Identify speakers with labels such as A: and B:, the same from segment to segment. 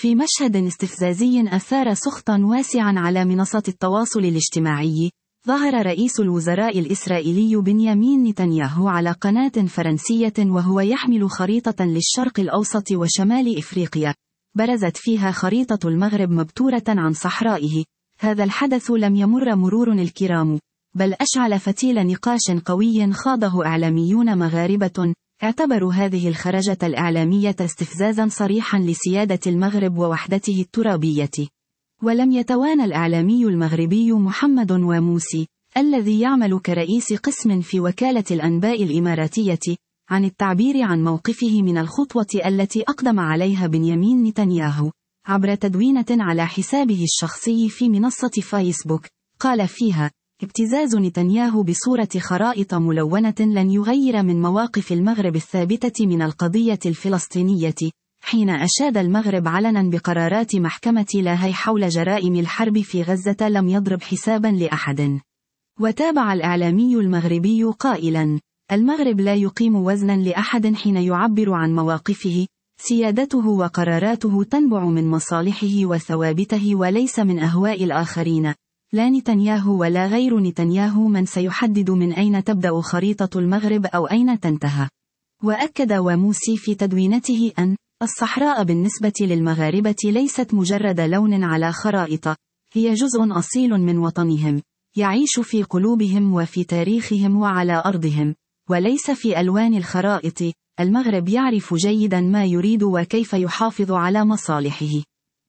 A: في مشهد استفزازي أثار سخطا واسعا على منصة التواصل الاجتماعي، ظهر رئيس الوزراء الإسرائيلي بنيامين نتنياهو على قناة فرنسية وهو يحمل خريطة للشرق الأوسط وشمال إفريقيا، برزت فيها خريطة المغرب مبتورة عن صحرائه. هذا الحدث لم يمر مرور الكرام، بل أشعل فتيل نقاش قوي خاضه إعلاميون مغاربة، اعتبروا هذه الخرجة الإعلامية استفزازا صريحا لسيادة المغرب ووحدته الترابية. ولم يتوانى الإعلامي المغربي محمد واموسي، الذي يعمل كرئيس قسم في وكالة الأنباء الإماراتية، عن التعبير عن موقفه من الخطوة التي أقدم عليها بنيامين نتنياهو، عبر تدوينة على حسابه الشخصي في منصة فيسبوك، قال فيها: ابتزاز نتنياهو بصورة خرائط ملونة لن يغير من مواقف المغرب الثابتة من القضية الفلسطينية، حين أشاد المغرب علنا بقرارات محكمة لاهاي حول جرائم الحرب في غزة لم يضرب حسابا لأحد. وتابع الإعلامي المغربي قائلا: المغرب لا يقيم وزنا لأحد حين يعبر عن مواقفه، سيادته وقراراته تنبع من مصالحه وثوابته وليس من أهواء الآخرين، لا نتنياهو ولا غير نتنياهو من سيحدد من أين تبدأ خريطة المغرب أو أين تنتهي. وأكد واموسي في تدوينته أن الصحراء بالنسبة للمغاربة ليست مجرد لون على خرائط، هي جزء أصيل من وطنهم، يعيش في قلوبهم وفي تاريخهم وعلى أرضهم، وليس في ألوان الخرائط. المغرب يعرف جيدا ما يريد وكيف يحافظ على مصالحه.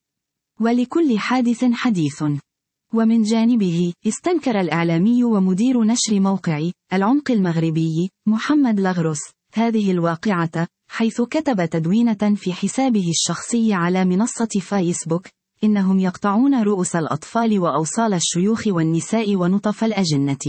A: ولكل حادث حديث. ومن جانبه، استنكر الإعلامي ومدير نشر موقع العمق المغربي محمد لغروس هذه الواقعة، حيث كتب تدوينة في حسابه الشخصي على منصة فيسبوك: إنهم يقطعون رؤوس الأطفال وأوصال الشيوخ والنساء ونطف الأجنة،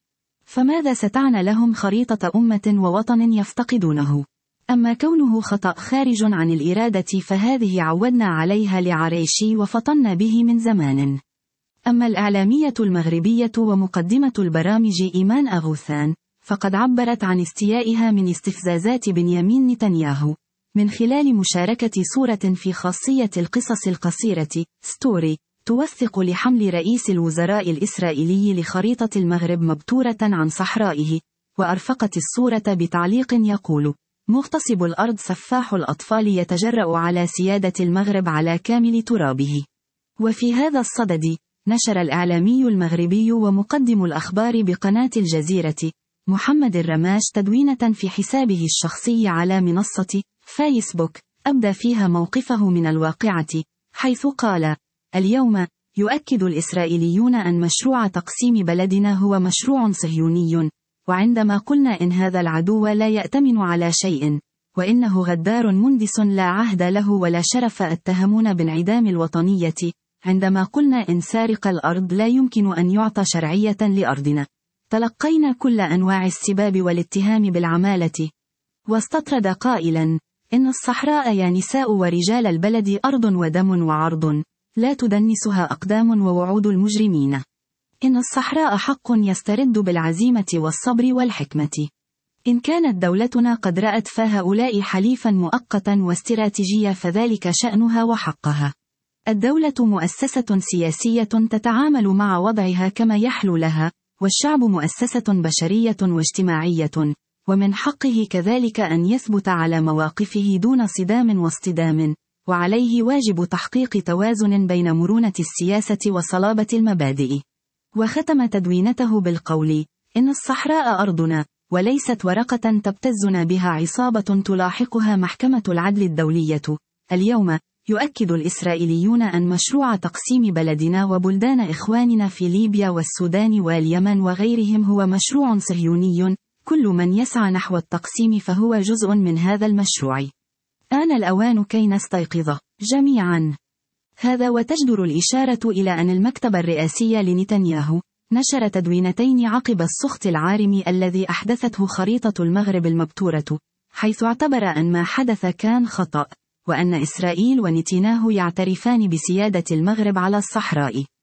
A: فماذا ستعنى لهم خريطة أمة ووطن يفتقدونه؟ أما كونه خطأ خارج عن الإرادة فهذه عودنا عليها لعريشي وفطنا به من زمان. أما الإعلامية المغربية ومقدمة البرامج إيمان أغوثان، فقد عبرت عن استيائها من استفزازات بنيامين نتنياهو، من خلال مشاركة صورة في خاصية القصص القصيرة ستوري، توثق لحمل رئيس الوزراء الإسرائيلي لخريطة المغرب مبتورة عن صحرائه، وأرفقت الصورة بتعليق يقول: مغتصب الأرض سفاح الأطفال يتجرأ على سيادة المغرب على كامل ترابه. وفي هذا الصدد، نشر الإعلامي المغربي ومقدم الأخبار بقناة الجزيرة محمد الرماش تدوينة في حسابه الشخصي على منصة فيسبوك، أبدى فيها موقفه من الواقعة، حيث قال: اليوم يؤكد الإسرائيليون أن مشروع تقسيم بلدنا هو مشروع صهيوني، وعندما قلنا إن هذا العدو لا يأتمن على شيء، وإنه غدار مندس لا عهد له ولا شرف، اتهمون بانعدام الوطنية، عندما قلنا إن سارق الأرض لا يمكن أن يعطى شرعية لأرضنا، تلقينا كل أنواع السباب والاتهام بالعمالة. واستطرد قائلا: إن الصحراء يا نساء ورجال البلد أرض ودم وعرض، لا تدنسها أقدام ووعود المجرمين. إن الصحراء حق يسترد بالعزيمة والصبر والحكمة. إن كانت دولتنا قد رأت فهؤلاء حليفا مؤقتا واستراتيجيا فذلك شأنها وحقها. الدولة مؤسسة سياسية تتعامل مع وضعها كما يحلو لها، والشعب مؤسسة بشرية واجتماعية، ومن حقه كذلك أن يثبت على مواقفه دون صدام واصطدام، وعليه واجب تحقيق توازن بين مرونة السياسة وصلابة المبادئ. وختم تدوينته بالقول: إن الصحراء أرضنا، وليست ورقة تبتزنا بها عصابة تلاحقها محكمة العدل الدولية. اليوم يؤكد الإسرائيليون أن مشروع تقسيم بلدنا وبلدان إخواننا في ليبيا والسودان واليمن وغيرهم هو مشروع صهيوني، كل من يسعى نحو التقسيم فهو جزء من هذا المشروع. آن الأوان كي نستيقظ جميعا. هذا وتجدر الإشارة إلى أن المكتب الرئاسي لنتنياهو نشر تدوينتين عقب السخط العارم الذي أحدثته خريطة المغرب المبتورة، حيث اعتبر أن ما حدث كان خطأ، وأن إسرائيل ونتنياهو يعترفان بسيادة المغرب على الصحراء.